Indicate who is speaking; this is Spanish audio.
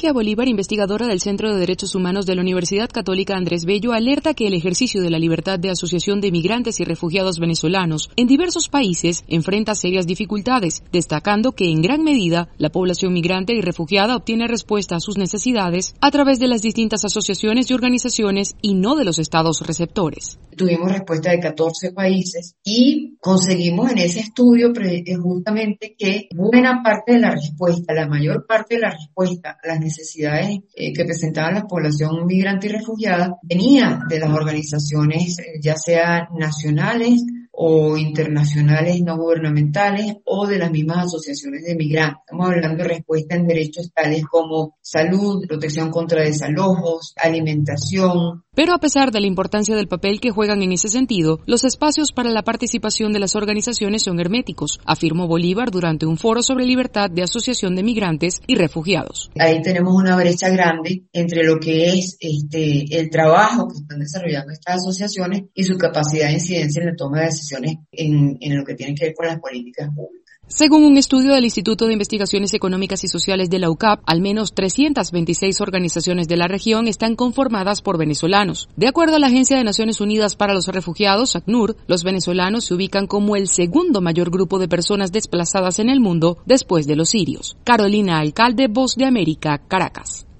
Speaker 1: Ligia Bolívar, investigadora del Centro de Derechos Humanos de la Universidad Católica Andrés Bello, alerta que el ejercicio de la libertad de asociación de migrantes y refugiados venezolanos en diversos países enfrenta serias dificultades, destacando que en gran medida la población migrante y refugiada obtiene respuesta a sus necesidades a través de las distintas asociaciones y organizaciones y no de los estados receptores.
Speaker 2: Tuvimos respuesta de 14 países y conseguimos en ese estudio justamente que buena parte de la respuesta, la mayor parte de la respuesta a las necesidades que presentaba la población migrante y refugiada venía de las organizaciones ya sea nacionales o internacionales no gubernamentales o de las mismas asociaciones de migrantes. Estamos hablando de respuesta en derechos tales como salud, protección contra desalojos, alimentación.
Speaker 1: Pero a pesar de la importancia del papel que juegan en ese sentido, los espacios para la participación de las organizaciones son herméticos, afirmó Bolívar durante un foro sobre libertad de asociación de migrantes y refugiados.
Speaker 2: Ahí tenemos una brecha grande entre lo que es el trabajo que están desarrollando estas asociaciones y su capacidad de incidencia en la toma de decisiones en lo que tiene que ver con las políticas públicas.
Speaker 1: Según un estudio del Instituto de Investigaciones Económicas y Sociales de la UCAP, al menos 326 organizaciones de la región están conformadas por venezolanos. De acuerdo a la Agencia de Naciones Unidas para los Refugiados, ACNUR, los venezolanos se ubican como el segundo mayor grupo de personas desplazadas en el mundo después de los sirios. Carolina Alcalde, Voz de América, Caracas.